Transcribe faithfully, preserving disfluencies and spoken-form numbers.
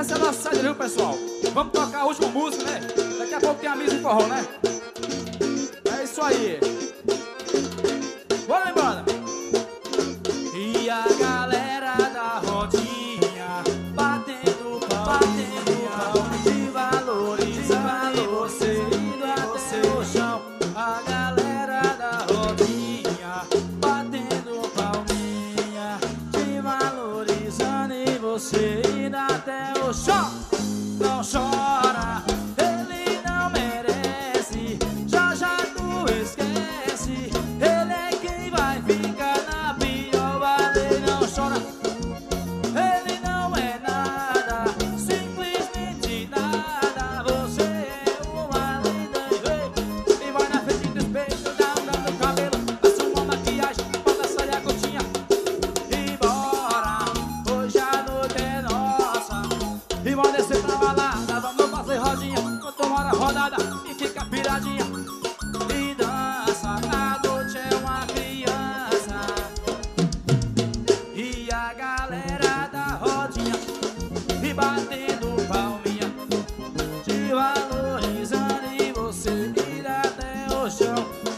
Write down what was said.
essa é a nossa saída, viu, pessoal? Vamos tocar a última música, né? Daqui a pouco tem a missa e forró, né? É isso aí. Bora, embora. E a galera da rodinha batendo palma, batendo palma, te valorizando você, indo até o chão. A galera da rodinha batendo palminha, te valorizando e você indo até o chão. Não chora, ele não merece, já já tu esquece, ele é quem vai ficar na pior. Vale, não chora, ele não é nada, simplesmente nada. Você é uma linda e vai na frente do espelho, dá um dano no cabelo, passa uma maquiagem, bota a saia curtinha e bora. Hoje a noite é nossa e vai descer pra balada, vamos fazer rodinha, enquanto mora rodada e fica piradinha e dança. A noite é uma criança e a galera da rodinha e batendo palminha, te valorizando e você ir até o chão.